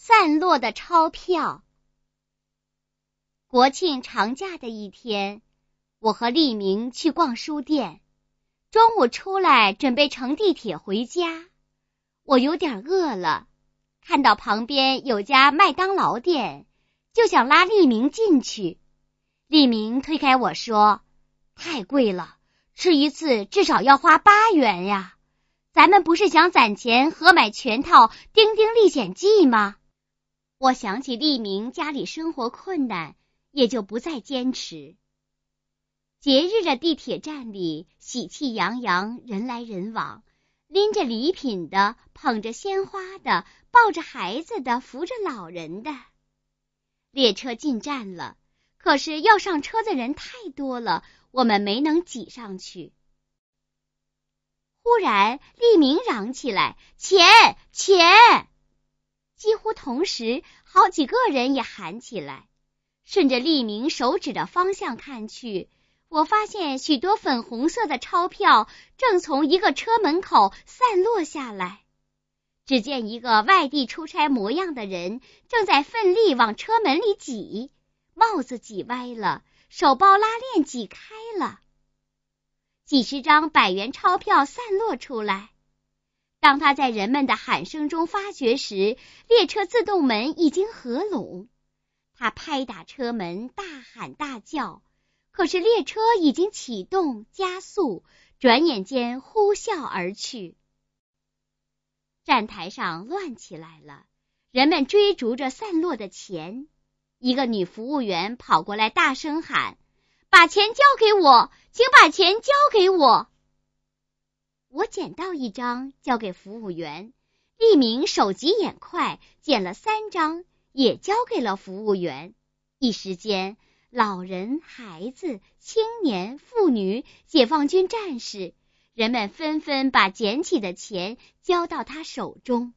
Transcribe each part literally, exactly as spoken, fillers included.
散落的钞票。国庆长假的一天，我和丽明去逛书店，中午出来准备乘地铁回家。我有点饿了，看到旁边有家麦当劳店，就想拉丽明进去。丽明推开我说，太贵了，吃一次至少要花八元呀。咱们不是想攒钱合买全套《丁丁历险记》吗？我想起丽明家里生活困难，也就不再坚持。节日的地铁站里喜气洋洋，人来人往，拎着礼品的，捧着鲜花的，抱着孩子的，扶着老人的。列车进站了，可是要上车的人太多了，我们没能挤上去。忽然丽明嚷起来，钱钱！几乎同时，好几个人也喊起来。顺着丽明手指的方向看去，我发现许多粉红色的钞票正从一个车门口散落下来。只见一个外地出差模样的人正在奋力往车门里挤，帽子挤歪了，手包拉链挤开了。几十张百元钞票散落出来。当他在人们的喊声中发觉时，列车自动门已经合拢。他拍打车门，大喊大叫，可是列车已经启动加速，转眼间呼啸而去。站台上乱起来了，人们追逐着散落的钱。一个女服务员跑过来大声喊，把钱交给我，请把钱交给我。我捡到一张交给服务员，丽明手疾眼快，捡了三张也交给了服务员。一时间，老人、孩子、青年、妇女、解放军战士，人们纷纷把捡起的钱交到他手中。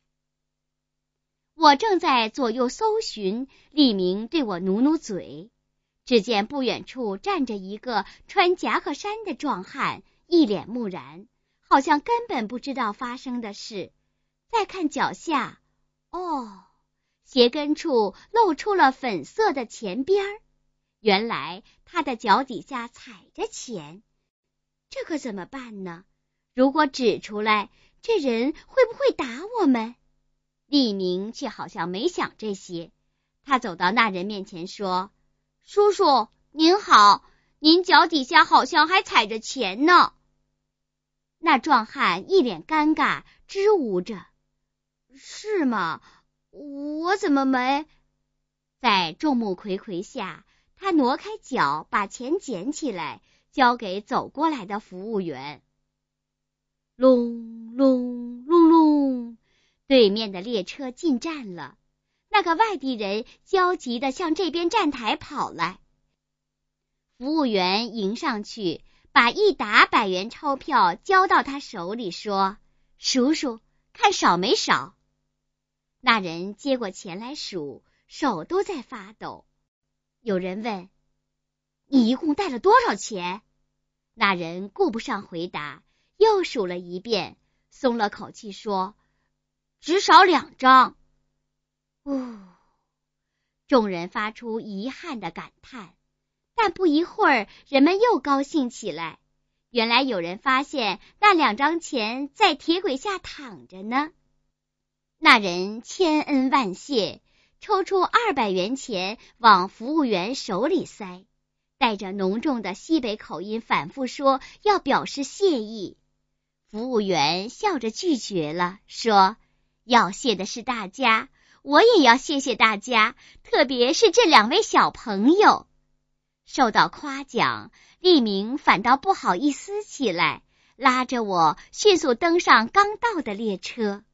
我正在左右搜寻，丽明对我努努嘴。只见不远处站着一个穿夹克衫的壮汉，一脸木然，好像根本不知道发生的事。再看脚下，哦，鞋跟处露出了粉色的钱边儿。原来他的脚底下踩着钱。这可怎么办呢？如果指出来，这人会不会打我们？丽明却好像没想这些。他走到那人面前说，叔叔您好，您脚底下好像还踩着钱呢。那壮汉一脸尴尬，支吾着，是吗？我怎么没……在众目睽睽下，他挪开脚，把钱捡起来，交给走过来的服务员。隆隆隆隆，对面的列车进站了。那个外地人焦急地向这边站台跑来。服务员迎上去，把一沓百元钞票交到他手里，说，叔叔，看少没少。那人接过钱来数，手都在发抖。有人问，你一共带了多少钱？那人顾不上回答，又数了一遍，松了口气说，只少两张。呜，众人发出遗憾的感叹。但不一会儿，人们又高兴起来。原来有人发现那两张钱在铁轨下躺着呢。那人千恩万谢，抽出二百元钱往服务员手里塞，带着浓重的西北口音反复说要表示谢意。服务员笑着拒绝了，说，要谢的是大家，我也要谢谢大家，特别是这两位小朋友。受到夸奖，丽明反倒不好意思起来，拉着我迅速登上刚到的列车。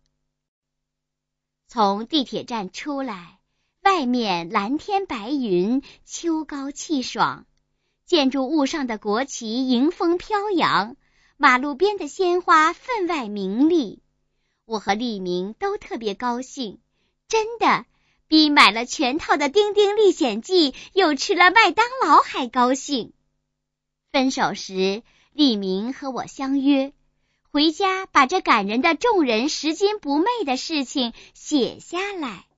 从地铁站出来，外面蓝天白云，秋高气爽，建筑物上的国旗迎风飘扬，马路边的鲜花分外明丽。我和丽明都特别高兴，真的比买了全套的《丁丁历险记》又吃了麦当劳还高兴。分手时，丽明和我相约，回家把这感人的众人拾金不昧的事情写下来。